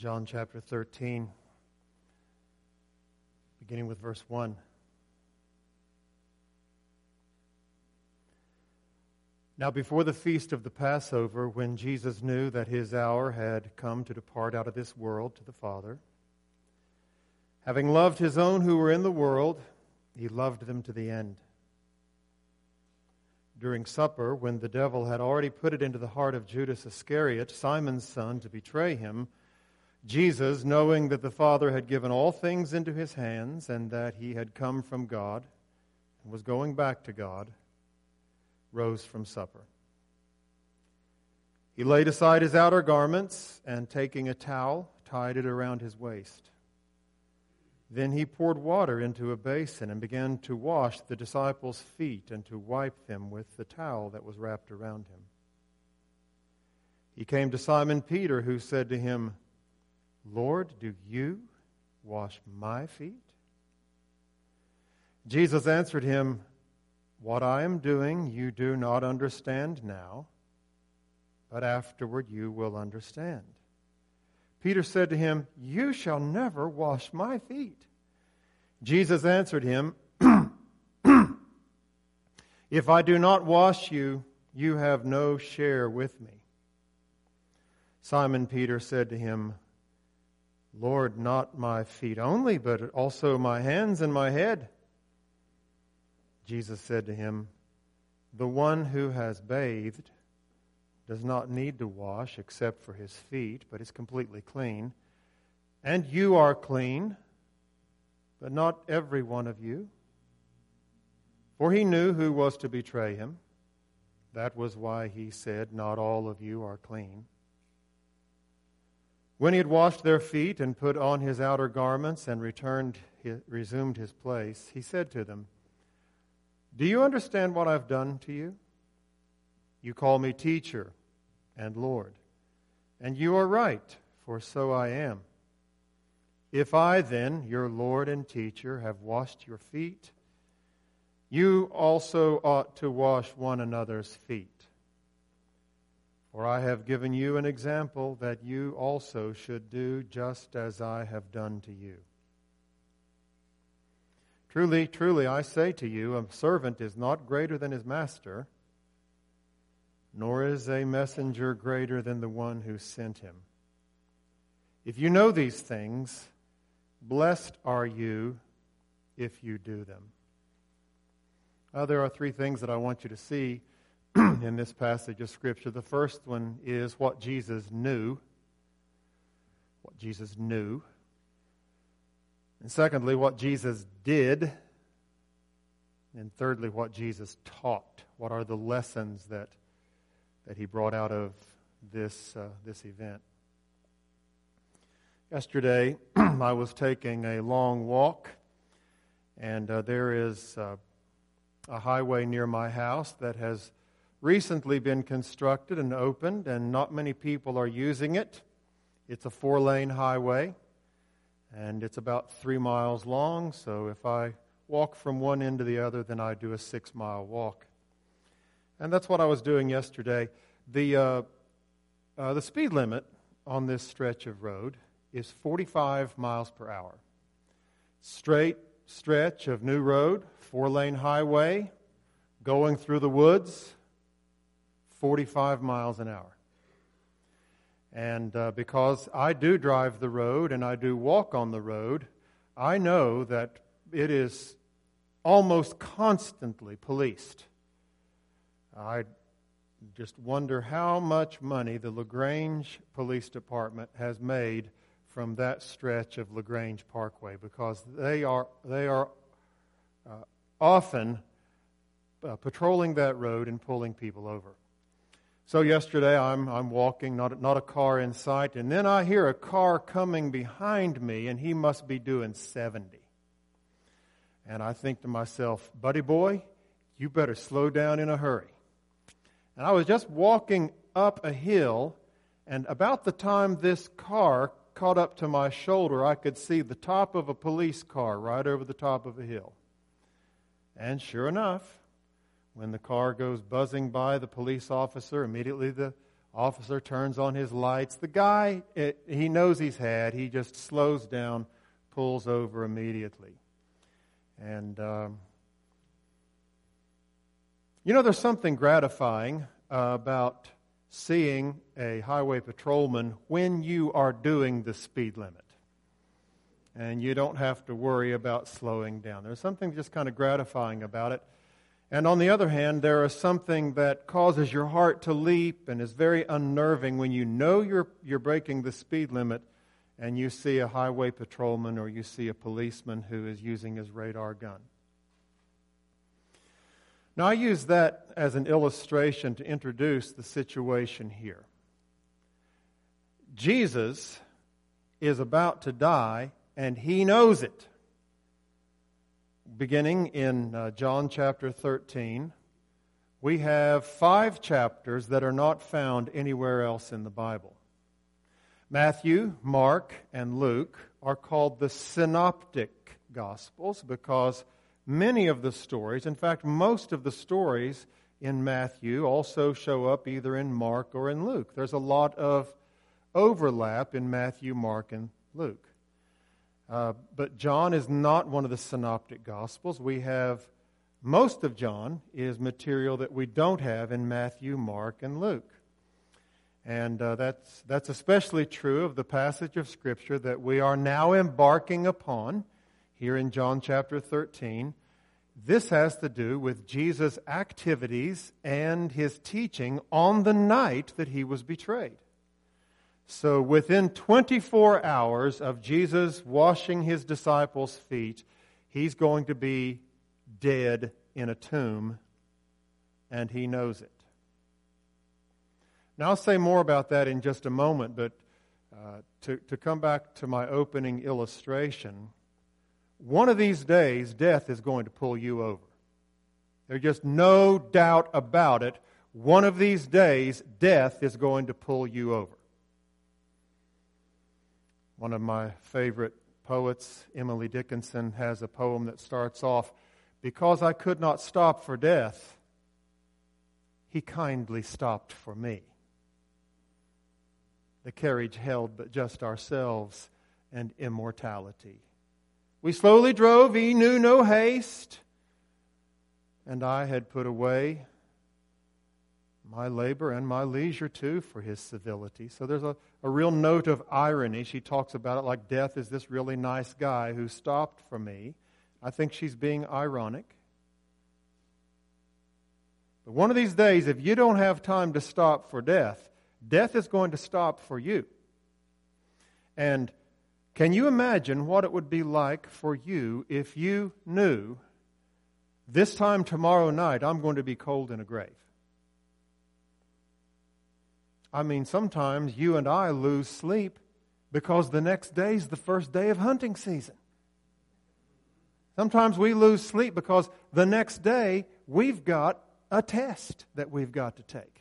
John chapter 13, beginning with verse 1. Now before the feast of the Passover, when Jesus knew that his hour had come to depart out of this world to the Father, having loved his own who were in the world, he loved them to the end. During supper, when the devil had already put it into the heart of Judas Iscariot, Simon's son, to betray him, Jesus, knowing that the Father had given all things into his hands and that he had come from God and was going back to God, rose from supper. He laid aside his outer garments and, taking a towel, tied it around his waist. Then he poured water into a basin and began to wash the disciples' feet and to wipe them with the towel that was wrapped around him. He came to Simon Peter, who said to him, "Lord, do you wash my feet?" Jesus answered him, "What I am doing you do not understand now, but afterward you will understand." Peter said to him, "You shall never wash my feet." Jesus answered him, "If I do not wash you, you have no share with me." Simon Peter said to him, "Lord, not my feet only, but also my hands and my head." Jesus said to him, "The one who has bathed does not need to wash except for his feet, but is completely clean. And you are clean, but not every one of you." For he knew who was to betray him. That was why he said, "Not all of you are clean." When he had washed their feet and put on his outer garments and resumed his place, he said to them, "Do you understand what I've done to you? You call me teacher and Lord, and you are right, for so I am. If I then, your Lord and teacher, have washed your feet, you also ought to wash one another's feet. For I have given you an example that you also should do just as I have done to you. Truly, truly, I say to you, a servant is not greater than his master, nor is a messenger greater than the one who sent him. If you know these things, blessed are you if you do them." There are three things that I want you to see in this passage of Scripture. The first one is what Jesus knew. What Jesus knew. And secondly, what Jesus did. And thirdly, what Jesus taught. What are the lessons that he brought out of this event? Yesterday, I was taking a long walk, and there is a highway near my house that has recently been constructed and opened, and not many people are using it. It's a 4-lane highway, and it's about 3 miles long, so if I walk from one end to the other, then I do a 6-mile walk. And that's what I was doing yesterday. The speed limit on this stretch of road is 45 miles per hour. Straight stretch of new road, 4-lane highway, going through the woods, 45 miles an hour. And because I do drive the road and I do walk on the road, I know that it is almost constantly policed. I just wonder how much money the LaGrange Police Department has made from that stretch of LaGrange Parkway, because they are often patrolling that road and pulling people over. So yesterday I'm walking, not a car in sight, and then I hear a car coming behind me, and he must be doing 70. And I think to myself, buddy boy, you better slow down in a hurry. And I was just walking up a hill, and about the time this car caught up to my shoulder, I could see the top of a police car right over the top of a hill. And sure enough, when the car goes buzzing by the police officer, immediately the Officer turns on his lights. The guy, he knows he's had. He just slows down, pulls over immediately. And, there's something gratifying about seeing a highway patrolman when you are doing the speed limit. And you don't have to worry about slowing down. There's something just kind of gratifying about it. And on the other hand, there is something that causes your heart to leap and is very unnerving when you know you're breaking the speed limit and you see a highway patrolman or you see a policeman who is using his radar gun. Now, I use that as an illustration to introduce the situation here. Jesus is about to die, and he knows it. Beginning in John chapter 13, we have 5 chapters that are not found anywhere else in the Bible. Matthew, Mark, and Luke are called the synoptic Gospels because many of the stories, in fact, most of the stories in Matthew also show up either in Mark or in Luke. There's a lot of overlap in Matthew, Mark, and Luke. But John is not one of the synoptic Gospels. We have, most of John is material that we don't have in Matthew, Mark, and Luke. And that's especially true of the passage of Scripture that we are now embarking upon here in John chapter 13. This has to do with Jesus' activities and his teaching on the night that he was betrayed. So within 24 hours of Jesus washing his disciples' feet, he's going to be dead in a tomb, and he knows it. Now, I'll say more about that in just a moment, but to come back to my opening illustration, one of these days, death is going to pull you over. There's just no doubt about it. One of these days, death is going to pull you over. One of my favorite poets, Emily Dickinson, has a poem that starts off, "Because I could not stop for death, he kindly stopped for me. The carriage held but just ourselves and immortality. We slowly drove, he knew no haste, and I had put away my labor and my leisure too for his civility." So there's a real note of irony. She talks about it like death is this really nice guy who stopped for me. I think she's being ironic. But one of these days, if you don't have time to stop for death, death is going to stop for you. And can you imagine what it would be like for you if you knew this time tomorrow night I'm going to be cold in a grave? I mean, sometimes you and I lose sleep because the next day is the first day of hunting season. Sometimes we lose sleep because the next day we've got a test that we've got to take.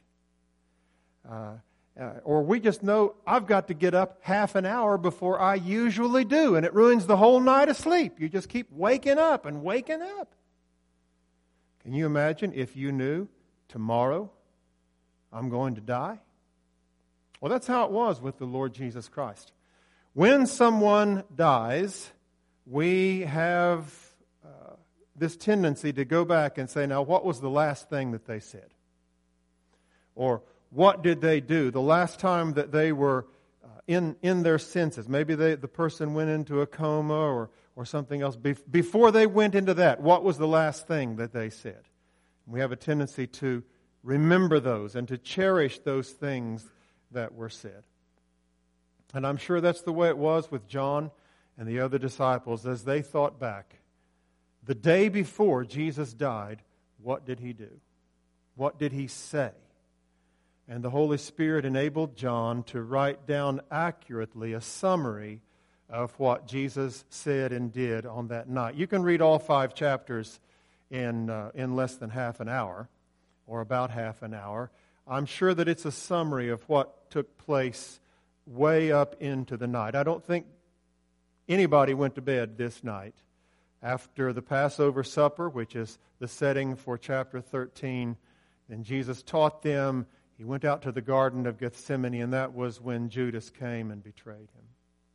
Or we just know I've got to get up half an hour before I usually do, and it ruins the whole night of sleep. You just keep waking up and waking up. Can you imagine if you knew tomorrow I'm going to die? Well, that's how it was with the Lord Jesus Christ. When someone dies, we have this tendency to go back and say, now, what was the last thing that they said? Or what did they do the last time that they were in their senses? Maybe the person went into a coma or something else. Before they went into that, what was the last thing that they said? We have a tendency to remember those and to cherish those things that were said. And I'm sure that's the way it was with John and the other disciples as they thought back. The day before Jesus died, what did he do? What did he say? And the Holy Spirit enabled John to write down accurately a summary of what Jesus said and did on that night. You can read all 5 chapters in less than half an hour, or about half an hour. I'm sure that it's a summary of what took place way up into the night. I don't think anybody went to bed this night. After the Passover supper, which is the setting for chapter 13, and Jesus taught them He went out to the Garden of Gethsemane, and that was when Judas came and betrayed him.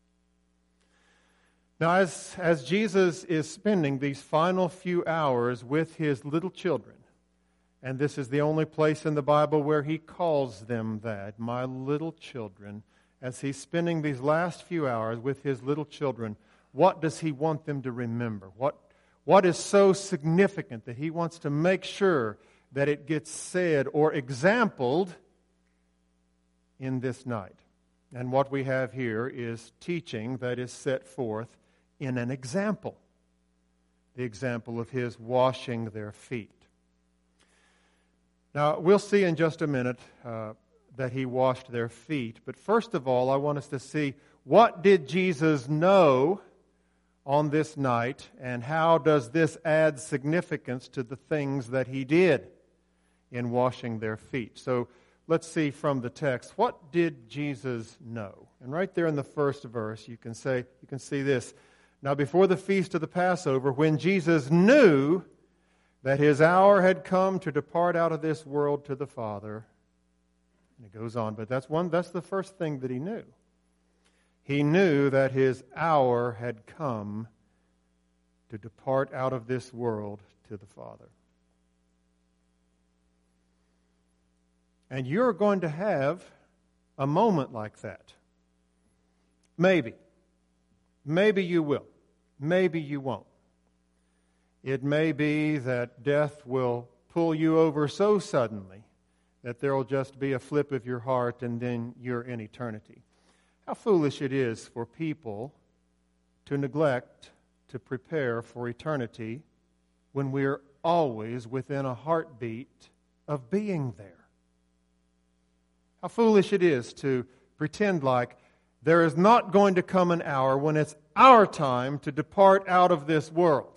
Now, as Jesus is spending these final few hours with his little children, and this is the only place in the Bible where he calls them that, my little children, as he's spending these last few hours with his little children, what does he want them to remember? What is so significant that he wants to make sure that it gets said or exampled in this night? And what we have here is teaching that is set forth in an example. The example of his washing their feet. Now, we'll see in just a minute that he washed their feet. But first of all, I want us to see, what did Jesus know on this night, and how does this add significance to the things that he did in washing their feet? So let's see from the text, what did Jesus know? And right there in the first verse, you can see this. Now, before the feast of the Passover, when Jesus knew that his hour had come to depart out of this world to the Father, and it goes on, but that's the first thing that he knew. He knew that his hour had come to depart out of this world to the Father. And you're going to have a moment like that. Maybe. Maybe you will. Maybe you won't. It may be that death will pull you over so suddenly that there will just be a flip of your heart and then you're in eternity. How foolish it is for people to neglect to prepare for eternity when we're always within a heartbeat of being there. How foolish it is to pretend like there is not going to come an hour when it's our time to depart out of this world.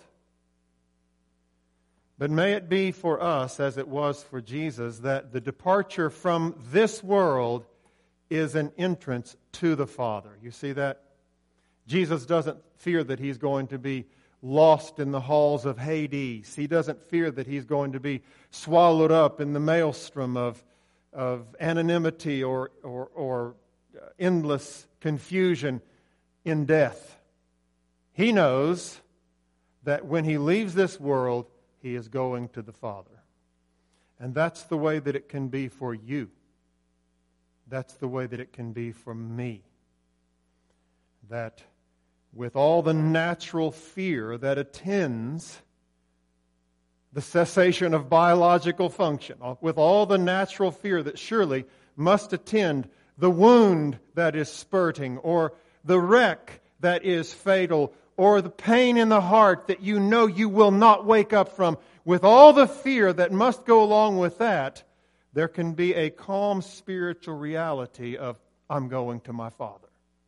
But may it be for us, as it was for Jesus, that the departure from this world is an entrance to the Father. You see that? Jesus doesn't fear that he's going to be lost in the halls of Hades. He doesn't fear that he's going to be swallowed up in the maelstrom of anonymity or endless confusion in death. He knows that when he leaves this world, he is going to the Father. And that's the way that it can be for you. That's the way that it can be for me. That with all the natural fear that attends the cessation of biological function, with all the natural fear that surely must attend the wound that is spurting, or the wreck that is fatal, or the pain in the heart that you know you will not wake up from, with all the fear that must go along with that, there can be a calm spiritual reality of, I'm going to my Father.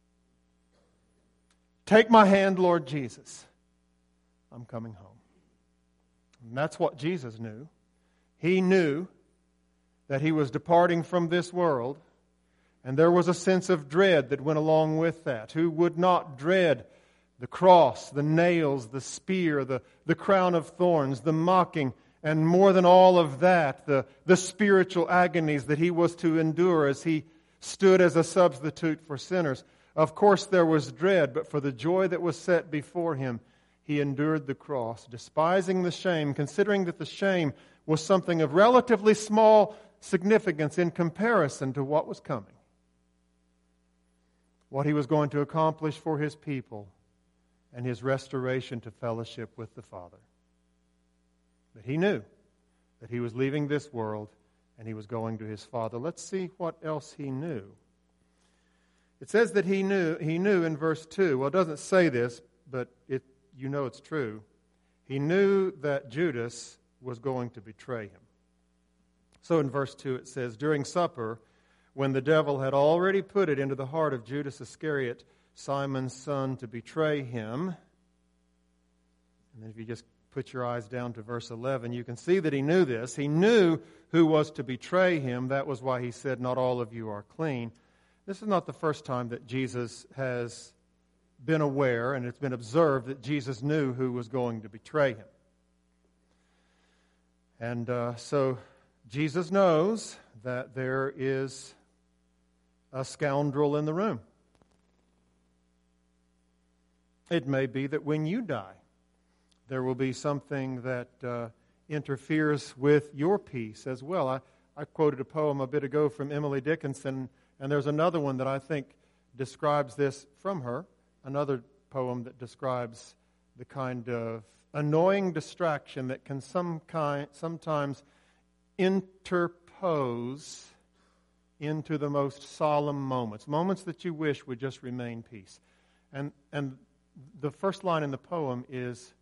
Take my hand, Lord Jesus. I'm coming home. And that's what Jesus knew. He knew that he was departing from this world, and there was a sense of dread that went along with that. Who would not dread the cross, the nails, the spear, the crown of thorns, the mocking, and more than all of that, the spiritual agonies that he was to endure as he stood as a substitute for sinners? Of course there was dread, but for the joy that was set before him, he endured the cross, despising the shame, considering that the shame was something of relatively small significance in comparison to what was coming. What he was going to accomplish for his people and his restoration to fellowship with the Father. But he knew that he was leaving this world and he was going to his Father. Let's see what else he knew. It says that he knew in verse 2. Well, it doesn't say this, but you know it's true. He knew that Judas was going to betray him. So in verse 2 it says, during supper, when the devil had already put it into the heart of Judas Iscariot, Simon's son, to betray him. And then if you just put your eyes down to verse 11, you can see that he knew this. He knew who was to betray him. That was why he said, not all of you are clean. This is not the first time that Jesus has been aware, and it's been observed that Jesus knew who was going to betray him. And so Jesus knows that there is a scoundrel in the room. It may be that when you die, there will be something that interferes with your peace as well. I quoted a poem a bit ago from Emily Dickinson, and there's another one that I think describes this from her, another poem that describes the kind of annoying distraction that can sometimes interpose into the most solemn moments that you wish would just remain peace. And the first line in the poem is,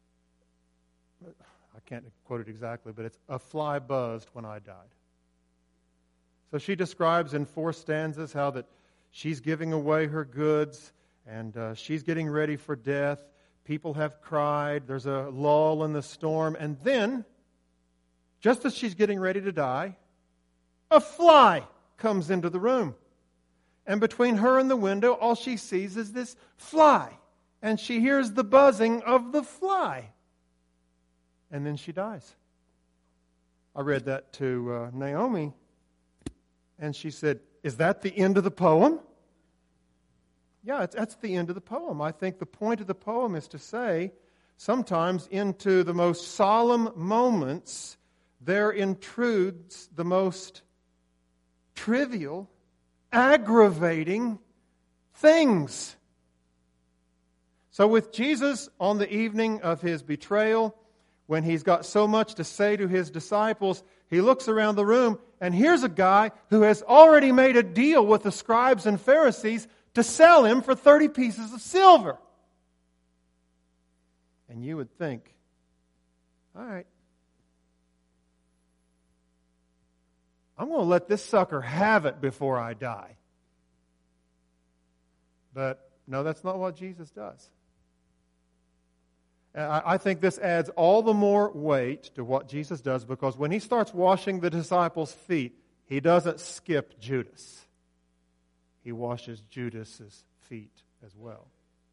I can't quote it exactly, but it's, "A fly buzzed when I died." So she describes in 4 stanzas how that she's giving away her goods and she's getting ready for death. People have cried. There's a lull in the storm. And then, just as she's getting ready to die, a fly comes into the room. And between her and the window, all she sees is this fly. And she hears the buzzing of the fly. And then she dies. I read that to Naomi, and she said, "Is that the end of the poem?" Yeah, that's the end of the poem. I think the point of the poem is to say, sometimes into the most solemn moments, there intrudes the most trivial, aggravating things. So with Jesus on the evening of his betrayal, when he's got so much to say to his disciples, he looks around the room, and here's a guy who has already made a deal with the scribes and Pharisees to sell him for 30 pieces of silver. And you would think, all right, I'm going to let this sucker have it before I die. But no, that's not what Jesus does. I think this adds all the more weight to what Jesus does, because when he starts washing the disciples' feet, he doesn't skip Judas. He washes Judas's feet as well.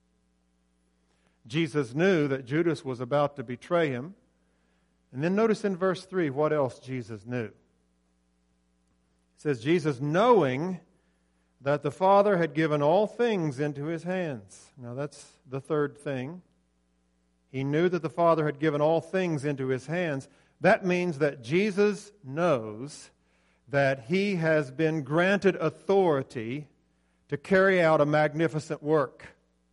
Jesus knew that Judas was about to betray him. And then notice in verse 3 what else Jesus knew. It says, Jesus, knowing that the Father had given all things into his hands. Now that's the third thing. He knew that the Father had given all things into his hands. That means that Jesus knows that he has been granted authority to carry out a magnificent work.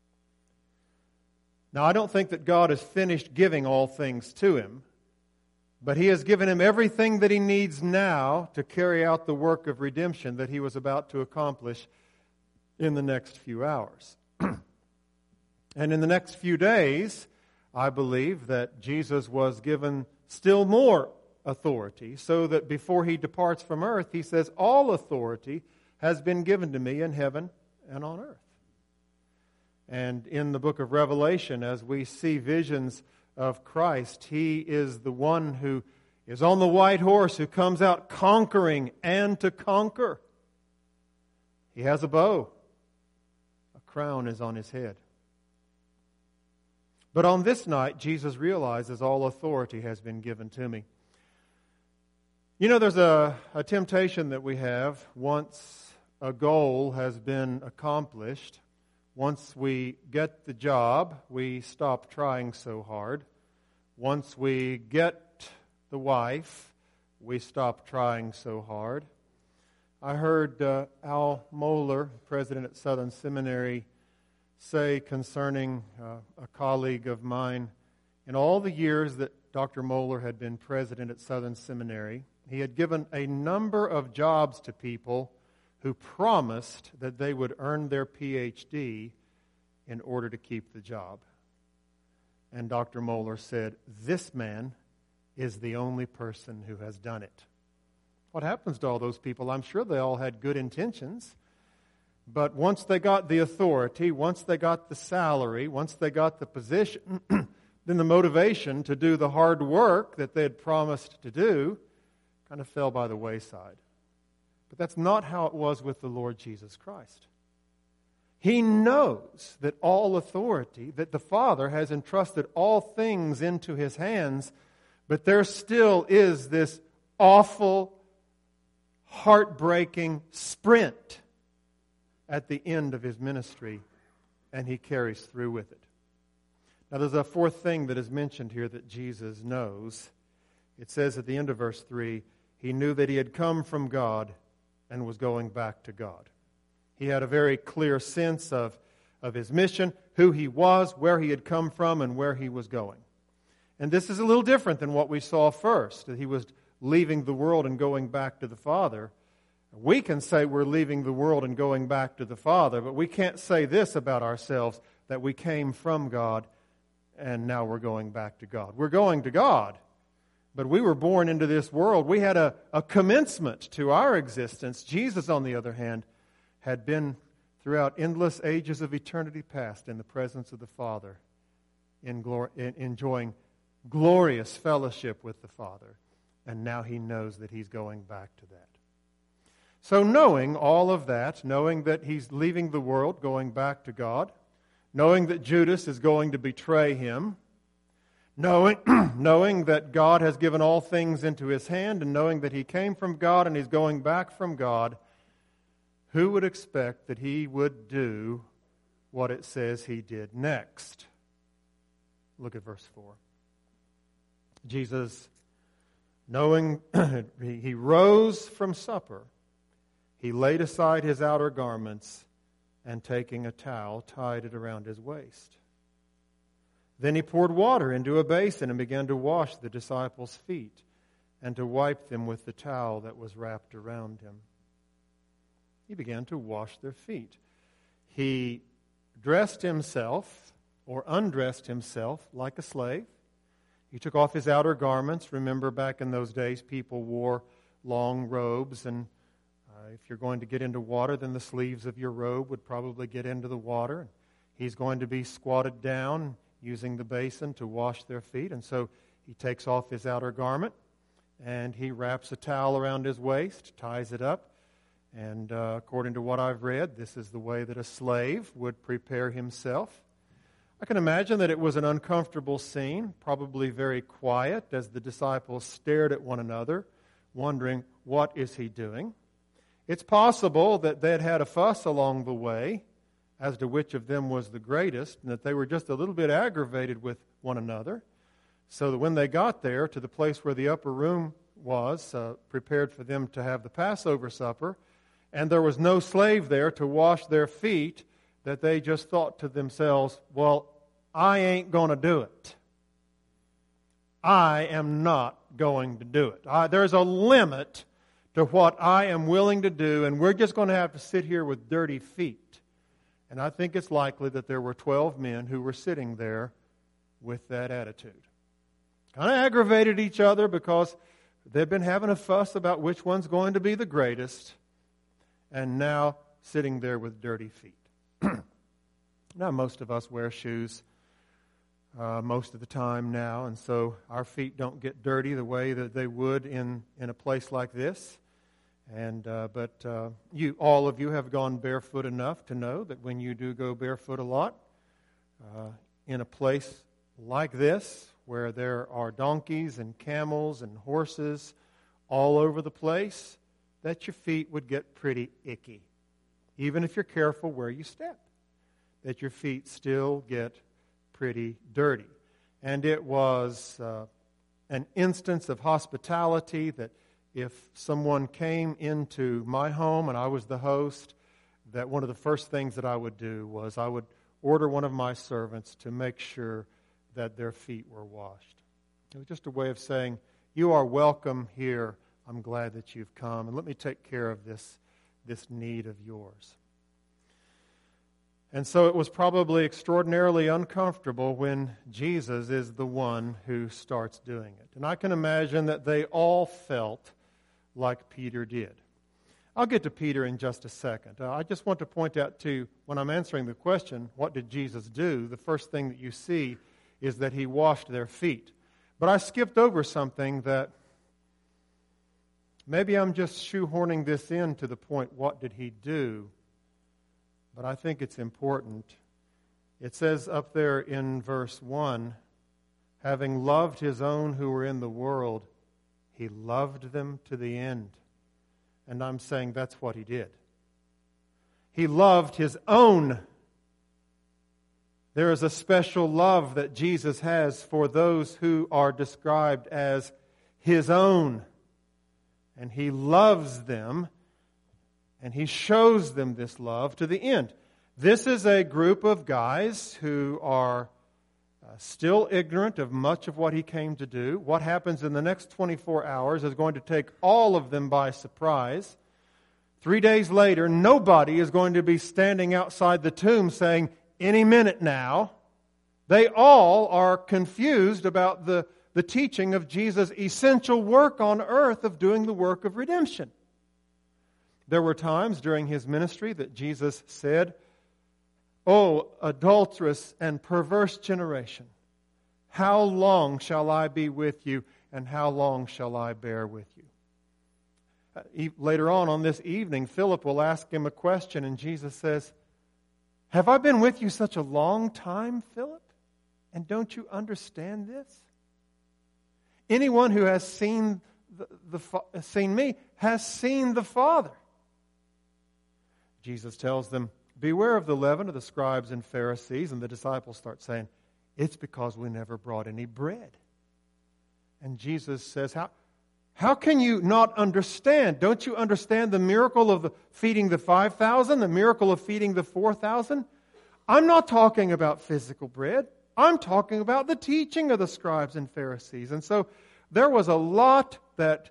Now, I don't think that God has finished giving all things to him, but he has given him everything that he needs now to carry out the work of redemption that he was about to accomplish in the next few hours. And in the next few days, I believe that Jesus was given still more authority, so that before he departs from earth, he says, all authority has been given to me in heaven and on earth. And in the book of Revelation, as we see visions of Christ, he is the one who is on the white horse, who comes out conquering and to conquer. He has a bow. A crown is on his head. But on this night, Jesus realizes all authority has been given to me. You know, there's a temptation that we have once a goal has been accomplished. Once we get the job, we stop trying so hard. Once we get the wife, we stop trying so hard. I heard Al Mohler, president at Southern Seminary, say concerning a colleague of mine, in all the years that Dr. Mohler had been president at Southern Seminary, he had given a number of jobs to people who promised that they would earn their PhD in order to keep the job. And Dr. Mohler said, this man is the only person who has done it. What happens to all those people? I'm sure they all had good intentions. But once they got the authority, once they got the salary, once they got the position, then the motivation to do the hard work that they had promised to do kind of fell by the wayside. But that's not how it was with the Lord Jesus Christ. He knows that all authority, that the Father has entrusted all things into his hands, but there still is this awful, heartbreaking sprint at the end of his ministry, and he carries through with it. Now, there's a fourth thing that is mentioned here that Jesus knows. It says at the end of verse 3, he knew that he had come from God and was going back to God. He had a very clear sense of his mission, who he was, where he had come from, and where he was going. And this is a little different than what we saw first, that he was leaving the world and going back to the Father. We can say we're leaving the world and going back to the Father, but we can't say this about ourselves, that we came from God and now we're going back to God. We're going to God, but we were born into this world. We had a commencement to our existence. Jesus, on the other hand, had been throughout endless ages of eternity past in the presence of the Father, enjoying glorious fellowship with the Father. And now he knows that he's going back to that. So knowing all of that, knowing that he's leaving the world, going back to God, knowing that Judas is going to betray him, knowing that God has given all things into his hand, and knowing that he came from God and he's going back from God, who would expect that he would do what it says he did next? Look at verse 4. Jesus, knowing he rose from supper, he laid aside his outer garments, and taking a towel, tied it around his waist. Then he poured water into a basin and began to wash the disciples' feet and to wipe them with the towel that was wrapped around him. He began to wash their feet. He dressed himself or undressed himself like a slave. He took off his outer garments. Remember, back in those days, people wore long robes, and if you're going to get into water, then the sleeves of your robe would probably get into the water. He's going to be squatted down using the basin to wash their feet, and so he takes off his outer garment, and he wraps a towel around his waist, ties it up, and according to what I've read, this is the way that a slave would prepare himself. I can imagine that it was an uncomfortable scene, probably very quiet, as the disciples stared at one another, wondering, what is he doing? It's possible that they'd had a fuss along the way as to which of them was the greatest, and that they were just a little bit aggravated with one another, so that when they got there to the place where the upper room was, prepared for them to have the Passover supper, and there was no slave there to wash their feet, that they just thought to themselves, well, I ain't going to do it. I am not going to do it. There's a limit to what I am willing to do, and we're just going to have to sit here with dirty feet. And I think it's likely that there were 12 men who were sitting there with that attitude. Kind of aggravated each other because they've been having a fuss about which one's going to be the greatest, and now sitting there with dirty feet. Now, most of us wear shoes most of the time now, and so our feet don't get dirty the way that they would in a place like this. But all of you have gone barefoot enough to know that when you do go barefoot a lot, in a place like this, where there are donkeys and camels and horses all over the place, that your feet would get pretty icky. Even if you're careful where you step, that your feet still get pretty dirty. And it was an instance of hospitality that if someone came into my home and I was the host, that one of the first things that I would do was I would order one of my servants to make sure that their feet were washed. It was just a way of saying, you are welcome here. I'm glad that you've come, and let me take care of this need of yours. And so it was probably extraordinarily uncomfortable when Jesus is the one who starts doing it. And I can imagine that they all felt like Peter did. I'll get to Peter in just a second. I just want to point out to you, when I'm answering the question, what did Jesus do? The first thing that you see is that he washed their feet. But I skipped over something that maybe I'm just shoehorning this in to the point, what did he do? But I think it's important. It says up there in verse 1, having loved his own who were in the world, He loved them to the end. And I'm saying that's what He did. He loved His own. There is a special love that Jesus has for those who are described as His own. And He loves them, and He shows them this love to the end. This is a group of guys who are still ignorant of much of what He came to do. What happens in the next 24 hours is going to take all of them by surprise. 3 days later, nobody is going to be standing outside the tomb saying, "Any minute now." They all are confused about the teaching of Jesus' essential work on earth of doing the work of redemption. There were times during His ministry that Jesus said, "O adulterous and perverse generation, how long shall I be with you, and how long shall I bear with you?" Later on this evening, Philip will ask Him a question, and Jesus says, "Have I been with you such a long time, Philip? And don't you understand this? Anyone who has seen seen me has seen the Father." Jesus tells them, "Beware of the leaven of the scribes and Pharisees." And the disciples start saying, "It's because we never brought any bread." And Jesus says, How can you not understand? Don't you understand the miracle of feeding the 5,000, the miracle of feeding the 4,000? I'm not talking about physical bread. I'm talking about the teaching of the scribes and Pharisees. And so there was a lot that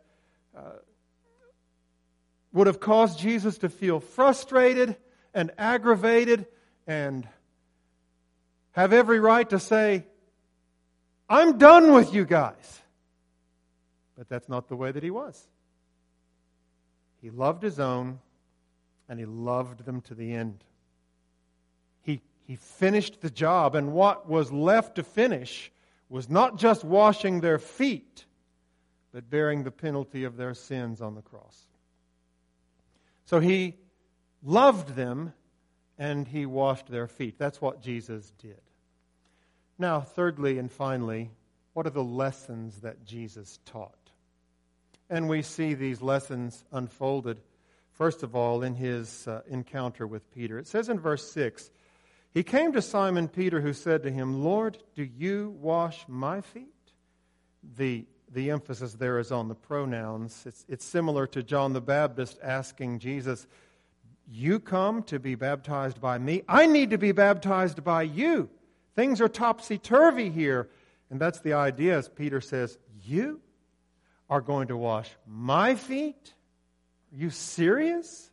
would have caused Jesus to feel frustrated and aggravated and have every right to say, "I'm done with you guys." But that's not the way that He was. He loved His own, and He loved them to the end. He finished the job, and what was left to finish was not just washing their feet, but bearing the penalty of their sins on the cross. So He loved them, and He washed their feet. That's what Jesus did. Now, thirdly and finally, what are the lessons that Jesus taught? And we see these lessons unfolded, first of all, in His encounter with Peter. It says in verse 6, "He came to Simon Peter, who said to Him, 'Lord, do you wash my feet?'" The emphasis there is on the pronouns. It's similar to John the Baptist asking Jesus, "You come to be baptized by me? I need to be baptized by you. Things are topsy-turvy here." And that's the idea, as Peter says, "You are going to wash my feet? Are you serious?"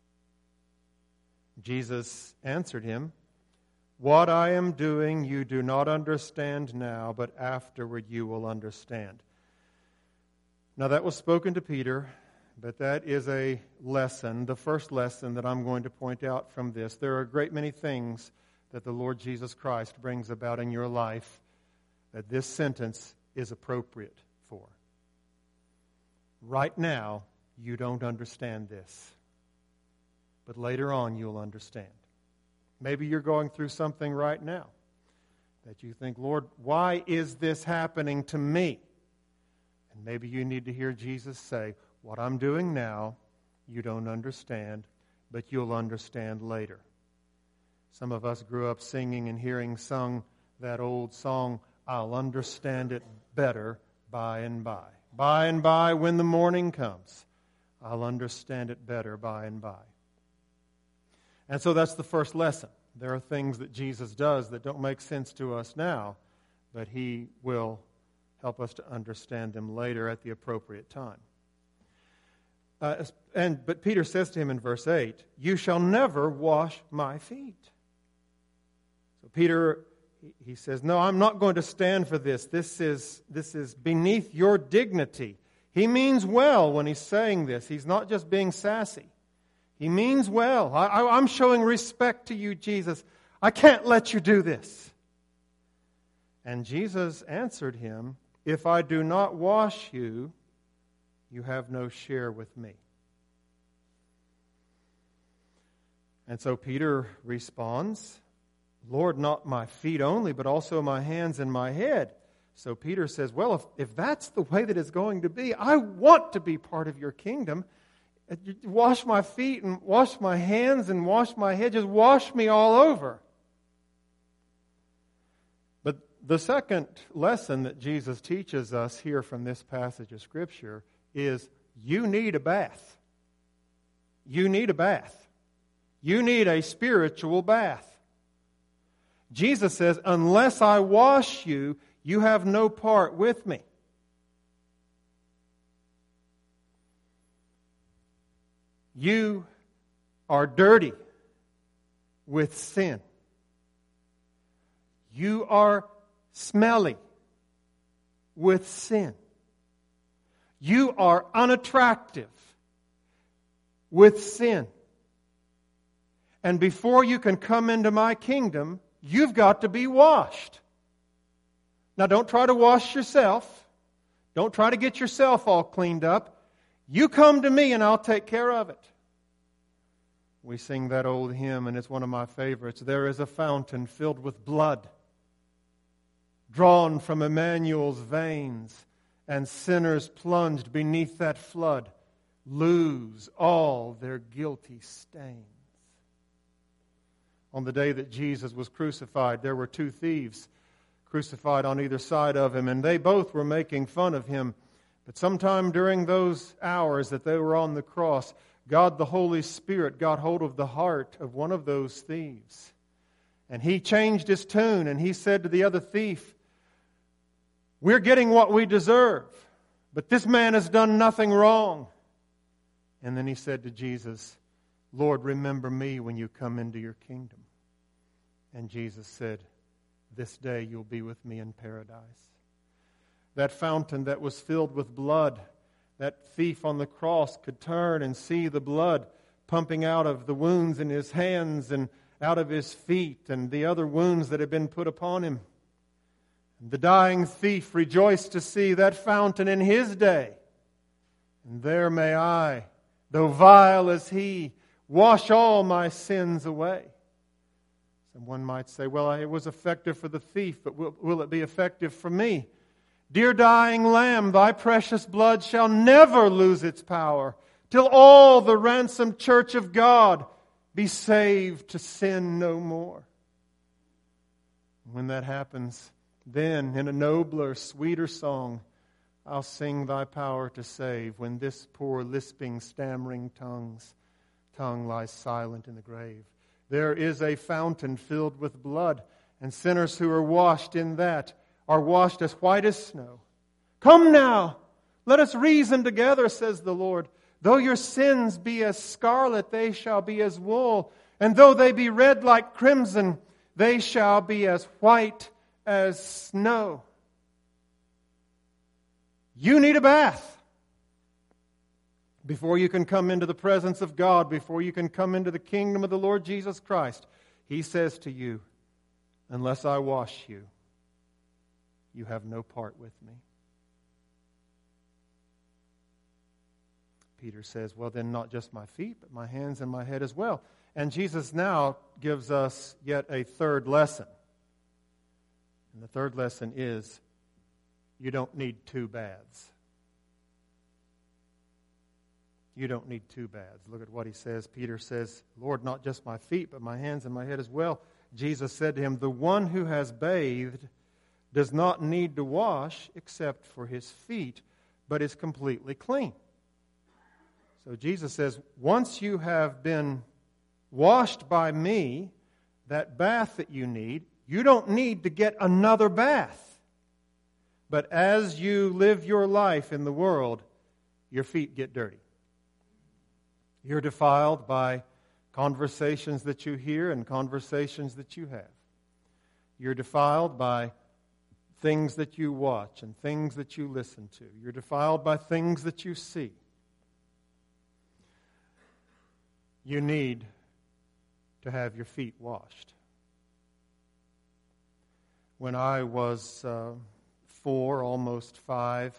Jesus answered him, "What I am doing you do not understand now, but afterward you will understand." Now that was spoken to Peter, but that is a lesson, the first lesson that I'm going to point out from this. There are a great many things that the Lord Jesus Christ brings about in your life that this sentence is appropriate for. Right now, you don't understand this, but later on you'll understand. Maybe you're going through something right now that you think, "Lord, why is this happening to me?" And maybe you need to hear Jesus say, "What I'm doing now, you don't understand, but you'll understand later." Some of us grew up singing and hearing sung that old song, "I'll understand it better by and by. By and by, when the morning comes, I'll understand it better by and by." And so that's the first lesson. There are things that Jesus does that don't make sense to us now, but He will help us to understand them later at the appropriate time. But Peter says to him in verse 8, "You shall never wash my feet." So Peter, he says, "No, I'm not going to stand for this. This is beneath your dignity." He means well when he's saying this. He's not just being sassy. He means well. I'm showing respect to you, Jesus. I can't let you do this. And Jesus answered him, "If I do not wash you, you have no share with me." And so Peter responds, "Lord, not my feet only, but also my hands and my head." So Peter says, well, if that's the way that it's going to be, I want to be part of your kingdom. Wash my feet and wash my hands and wash my head. Just wash me all over. But the second lesson that Jesus teaches us here from this passage of Scripture is you need a bath. You need a bath. You need a spiritual bath. Jesus says, unless I wash you, you have no part with me. You are dirty with sin. You are smelly with sin. You are unattractive with sin. And before you can come into my kingdom, you've got to be washed. Now, don't try to wash yourself. Don't try to get yourself all cleaned up. You come to me and I'll take care of it. We sing that old hymn, and it's one of my favorites. There is a fountain filled with blood, drawn from Emmanuel's veins, and sinners plunged beneath that flood lose all their guilty stains. On the day that Jesus was crucified, there were two thieves crucified on either side of him, and they both were making fun of him. But sometime during those hours that they were on the cross, God the Holy Spirit got hold of the heart of one of those thieves. And he changed his tune, and he said to the other thief, we're getting what we deserve, but this man has done nothing wrong. And then he said to Jesus, Lord, remember me when you come into your kingdom. And Jesus said, this day you'll be with me in paradise. That fountain that was filled with blood, that thief on the cross could turn and see the blood pumping out of the wounds in his hands and out of his feet and the other wounds that had been put upon him. The dying thief rejoiced to see that fountain in his day. And there may I, though vile as he, wash all my sins away. Someone might say, well, it was effective for the thief, but will it be effective for me? Dear dying Lamb, thy precious blood shall never lose its power till all the ransomed church of God be saved to sin no more. When that happens, then in a nobler, sweeter song, I'll sing thy power to save when this poor lisping, stammering tongue lies silent in the grave. There is a fountain filled with blood, and sinners who are washed in that are washed as white as snow. Come now, let us reason together, says the Lord. Though your sins be as scarlet, they shall be as wool. And though they be red like crimson, they shall be as white as snow. You need a bath before you can come into the presence of God, before you can come into the kingdom of the Lord Jesus Christ. He says to you, unless I wash you, you have no part with me. Peter says, well then, not just my feet, but my hands and my head as well. And Jesus now gives us yet a third lesson. And the third lesson is, you don't need two baths. You don't need two baths. Look at what he says. Peter says, Lord, not just my feet, but my hands and my head as well. Jesus said to him, the one who has bathed does not need to wash except for his feet, but is completely clean. So Jesus says, once you have been washed by me, that bath that you need, you don't need to get another bath. But as you live your life in the world, your feet get dirty. You're defiled by conversations that you hear and conversations that you have. You're defiled by things that you watch and things that you listen to. You're defiled by things that you see. You need to have your feet washed. When I was 4, almost 5,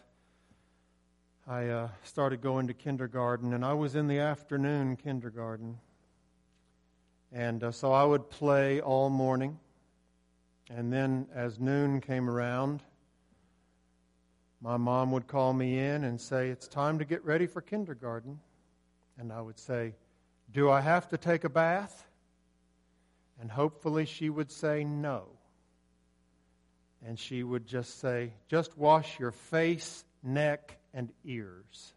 I started going to kindergarten, and I was in the afternoon kindergarten. And so I would play all morning. And then as noon came around, my mom would call me in and say, "It's time to get ready for kindergarten." And I would say, "Do I have to take a bath?" And hopefully she would say no. And she would just say, "Just wash your face, neck, and ears."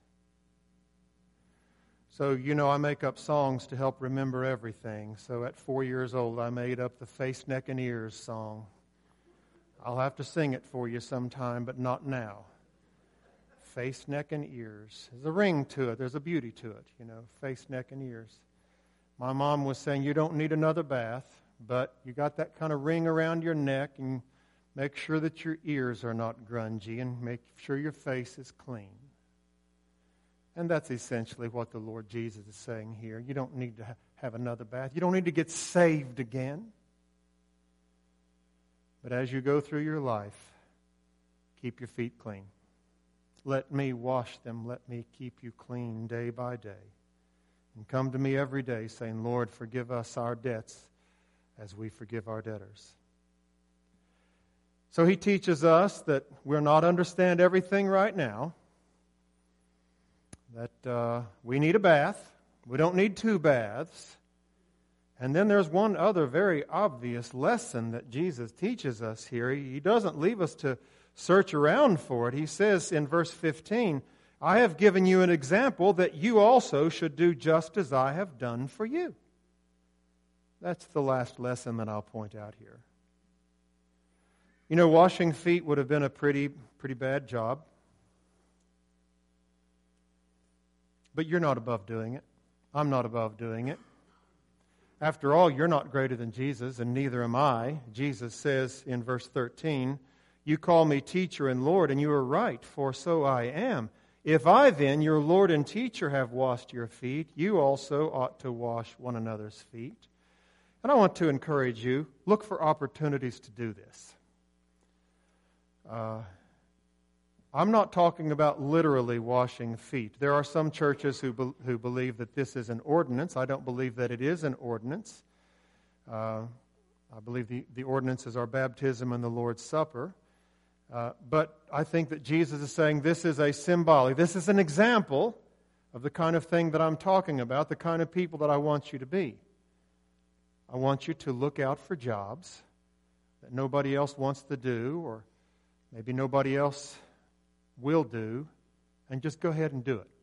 So, I make up songs to help remember everything. So at 4 years old, I made up the face, neck, and ears song. I'll have to sing it for you sometime, but not now. Face, neck, and ears. There's a ring to it. There's a beauty to it, face, neck, and ears. My mom was saying, "You don't need another bath, but you got that kind of ring around your neck, and make sure that your ears are not grungy, and make sure your face is clean." And that's essentially what the Lord Jesus is saying here. You don't need to have another bath. You don't need to get saved again. But as you go through your life, keep your feet clean. Let me wash them. Let me keep you clean day by day. And come to me every day saying, "Lord, forgive us our debts as we forgive our debtors." So he teaches us that we're not understand everything right now. That we need a bath. We don't need 2 baths. And then there's one other very obvious lesson that Jesus teaches us here. He doesn't leave us to search around for it. He says in verse 15, "I have given you an example that you also should do just as I have done for you." That's the last lesson that I'll point out here. Washing feet would have been a pretty bad job. But you're not above doing it. I'm not above doing it. After all, you're not greater than Jesus, and neither am I. Jesus says in verse 13, "You call me teacher and Lord, and you are right, for so I am. If I then, your Lord and teacher, have washed your feet, you also ought to wash one another's feet." And I want to encourage you, look for opportunities to do this. I'm not talking about literally washing feet. There are some churches who believe that this is an ordinance. I don't believe that it is an ordinance. I believe the ordinance is our baptism and the Lord's Supper. But I think that Jesus is saying this is a symbolic. This is an example of the kind of thing that I'm talking about, the kind of people that I want you to be. I want you to look out for jobs that nobody else wants to do, or maybe nobody else will do, and just go ahead and do it.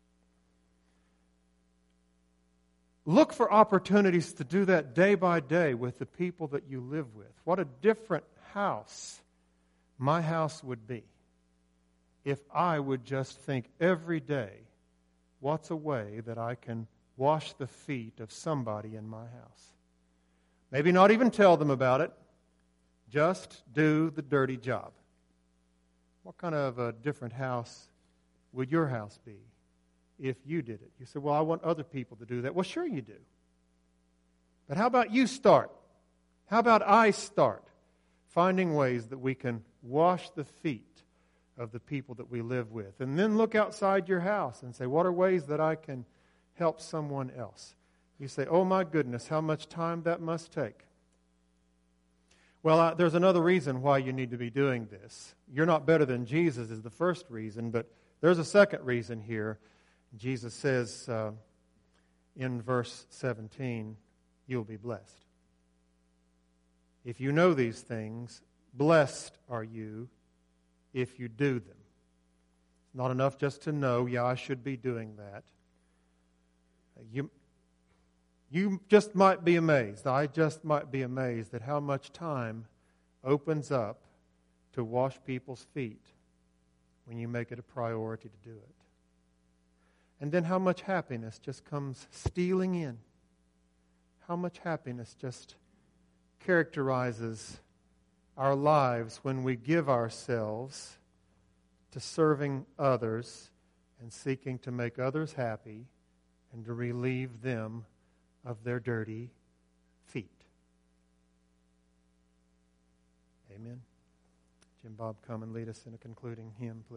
Look for opportunities to do that day by day with the people that you live with. What a different house my house would be if I would just think every day, what's a way that I can wash the feet of somebody in my house? Maybe not even tell them about it, just do the dirty job. What kind of a different house would your house be if you did it? You say, "Well, I want other people to do that." Well, sure you do. But how about you start? How about I start finding ways that we can wash the feet of the people that we live with? And then look outside your house and say, what are ways that I can help someone else? You say, "Oh my goodness, how much time that must take." Well, there's another reason why you need to be doing this. You're not better than Jesus is the first reason, but there's a second reason here. Jesus says in verse 17, "You'll be blessed." If you know these things, blessed are you if you do them. It's not enough just to know, yeah, I should be doing that. You just might be amazed. I just might be amazed at how much time opens up to wash people's feet when you make it a priority to do it. And then how much happiness just comes stealing in. How much happiness just characterizes our lives when we give ourselves to serving others and seeking to make others happy and to relieve them of their dirty feet. Amen. Jim Bob, come and lead us in a concluding hymn, please.